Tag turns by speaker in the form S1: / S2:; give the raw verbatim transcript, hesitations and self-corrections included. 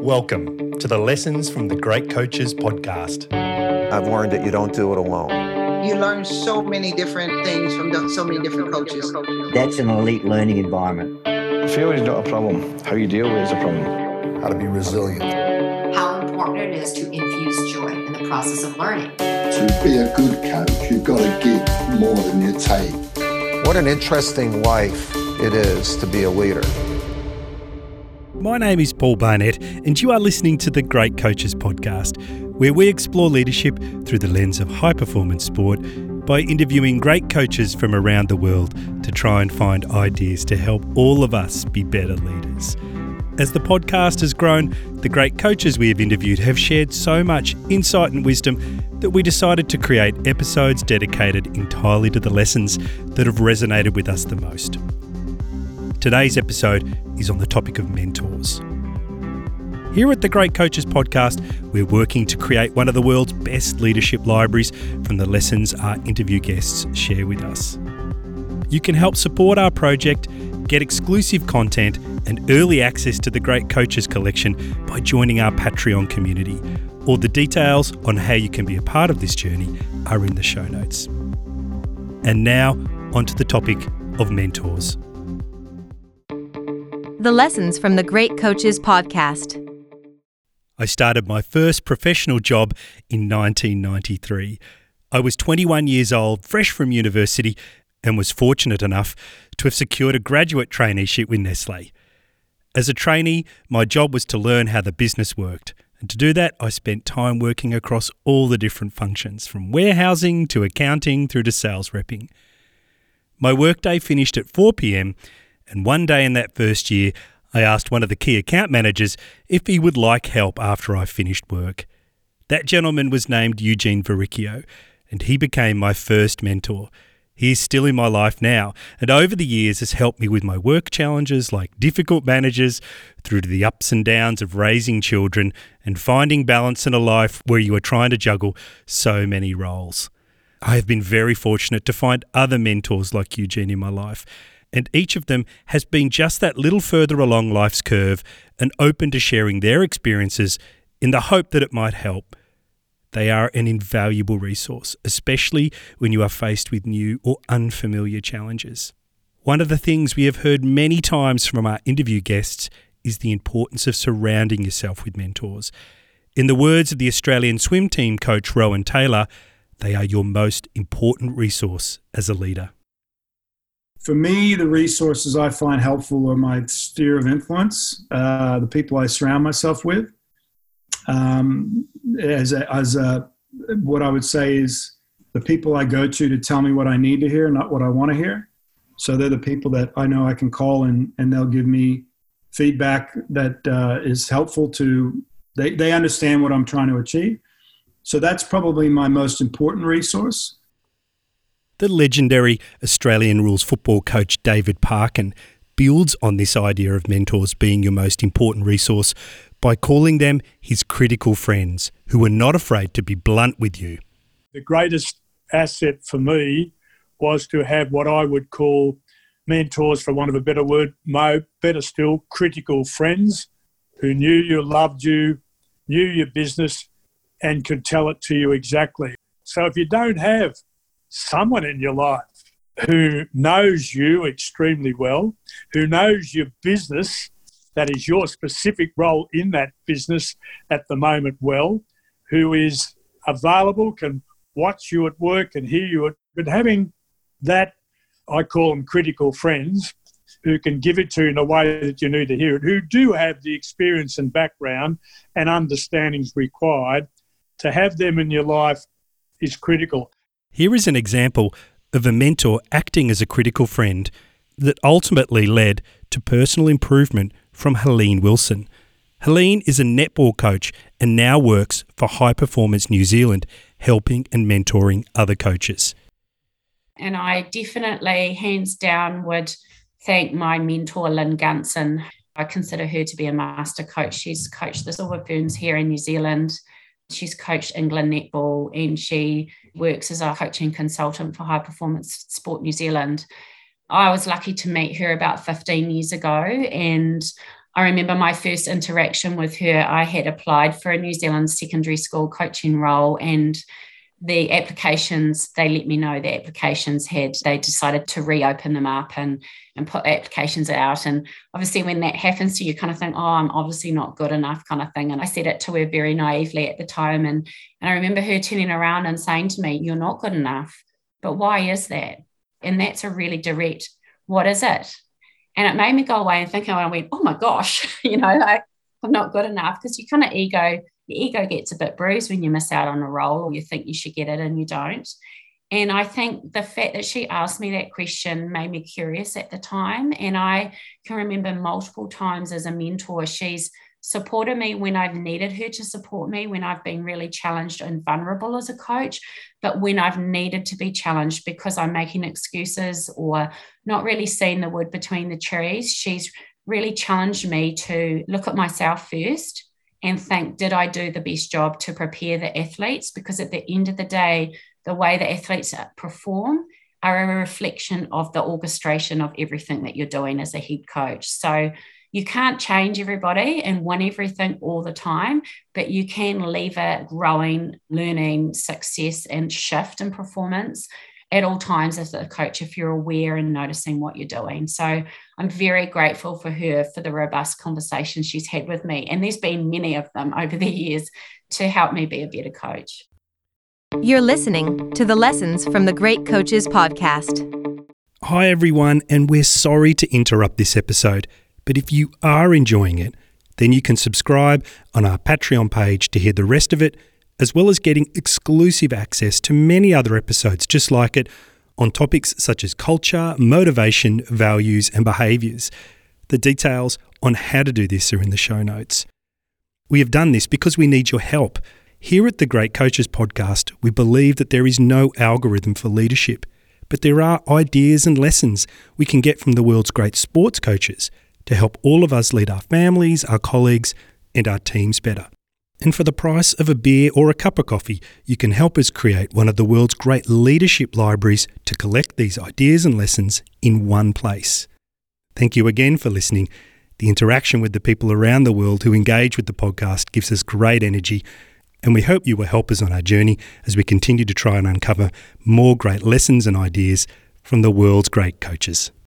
S1: Welcome to the Lessons from the Great Coaches podcast.
S2: I've learned that you don't do it alone.
S3: You learn so many different things from the, so many different coaches.
S4: That's an elite learning environment.
S5: Failure is not a problem. How you deal with it is a problem.
S6: How to be resilient.
S7: How important it is to infuse joy in the process of learning.
S6: To be a good coach, you've got to give more than you take.
S2: What an interesting life it is to be a leader.
S1: My name is Paul Barnett, and you are listening to the Great Coaches podcast, where we explore leadership through the lens of high-performance sport by interviewing great coaches from around the world to try and find ideas to help all of us be better leaders. As the podcast has grown, the great coaches we have interviewed have shared so much insight and wisdom that we decided to create episodes dedicated entirely to the lessons that have resonated with us the most. Today's episode is on the topic of mentors. Here at the Great Coaches podcast, we're working to create one of the world's best leadership libraries from the lessons our interview guests share with us. You can help support our project, get exclusive content and early access to the Great Coaches collection by joining our Patreon community. All the details on how you can be a part of this journey are in the show notes. And now, onto the topic of mentors.
S8: The Lessons from the Great Coaches podcast.
S1: I started my first professional job in nineteen ninety-three. I was twenty-one years old, fresh from university, and was fortunate enough to have secured a graduate traineeship with Nestle. As a trainee, my job was to learn how the business worked. And to do that, I spent time working across all the different functions, from warehousing to accounting through to sales repping. My workday finished at four p.m, and one day in that first year, I asked one of the key account managers if he would like help after I finished work. That gentleman was named Eugene Verricchio, and he became my first mentor. He is still in my life now, and over the years has helped me with my work challenges like difficult managers, through to the ups and downs of raising children and finding balance in a life where you are trying to juggle so many roles. I have been very fortunate to find other mentors like Eugene in my life, and each of them has been just that little further along life's curve and open to sharing their experiences in the hope that it might help. They are an invaluable resource, especially when you are faced with new or unfamiliar challenges. One of the things we have heard many times from our interview guests is the importance of surrounding yourself with mentors. In the words of the Australian swim team coach Rowan Taylor, they are your most important resource as a leader.
S9: For me, the resources I find helpful are my sphere of influence, uh, the people I surround myself with. Um, as a, as a, what I would say is the people I go to to tell me what I need to hear, not what I want to hear. So they're the people that I know I can call and, and they'll give me feedback that uh, is helpful to, they, they understand what I'm trying to achieve. So that's probably my most important resource.
S1: The legendary Australian rules football coach David Parkin builds on this idea of mentors being your most important resource by calling them his critical friends who are not afraid to be blunt with you.
S10: The greatest asset for me was to have what I would call mentors, for want of a better word, mo, better still, critical friends who knew you, loved you, knew your business and could tell it to you exactly. So if you don't have someone in your life who knows you extremely well, who knows your business, that is your specific role in that business at the moment well, who is available, can watch you at work and hear you, at, but having that, I call them critical friends, who can give it to you in a way that you need to hear it, who do have the experience and background and understandings required, to have them in your life is critical.
S1: Here is an example of a mentor acting as a critical friend that ultimately led to personal improvement from Helene Wilson. Helene is a netball coach and now works for High Performance New Zealand, helping and mentoring other coaches.
S11: And I definitely, hands down, would thank my mentor, Lynn Gunson. I consider her to be a master coach. She's coached the Silver Ferns here in New Zealand. She's coached England netball and she works as a coaching consultant for High Performance Sport New Zealand. I was lucky to meet her about fifteen years ago, and I remember my first interaction with her, I had applied for a New Zealand secondary school coaching role, and the applications, they let me know the applications had, they decided to reopen them up and, and put applications out. And obviously when that happens to you, you kind of think, oh, I'm obviously not good enough kind of thing. And I said it to her very naively at the time. And, and I remember her turning around and saying to me, you're not good enough. But why is that? And that's a really direct, what is it? And it made me go away and think, and I went, oh my gosh, you know, like, I'm not good enough, because you kind of ego, your ego gets a bit bruised when you miss out on a role or you think you should get it and you don't. And I think the fact that she asked me that question made me curious at the time. And I can remember multiple times as a mentor, she's supported me when I've needed her to support me, when I've been really challenged and vulnerable as a coach, but when I've needed to be challenged because I'm making excuses or not really seeing the wood between the trees, she's really challenged me to look at myself first and think, did I do the best job to prepare the athletes? Because at the end of the day, the way the athletes perform are a reflection of the orchestration of everything that you're doing as a head coach. So you can't change everybody and win everything all the time, but you can lever growing, learning, success, and shift in performance at all times as a coach if you're aware and noticing what you're doing. So I'm very grateful for her for the robust conversations she's had with me. And there's been many of them over the years to help me be a better coach.
S8: You're listening to the Lessons from the Great Coaches podcast.
S1: Hi everyone, and we're sorry to interrupt this episode, but if you are enjoying it, then you can subscribe on our Patreon page to hear the rest of it, as well as getting exclusive access to many other episodes just like it on topics such as culture, motivation, values, and behaviours. The details on how to do this are in the show notes. We have done this because we need your help. Here at the Great Coaches podcast, we believe that there is no algorithm for leadership, but there are ideas and lessons we can get from the world's great sports coaches to help all of us lead our families, our colleagues, and our teams better. And for the price of a beer or a cup of coffee, you can help us create one of the world's great leadership libraries to collect these ideas and lessons in one place. Thank you again for listening. The interaction with the people around the world who engage with the podcast gives us great energy, and we hope you will help us on our journey as we continue to try and uncover more great lessons and ideas from the world's great coaches.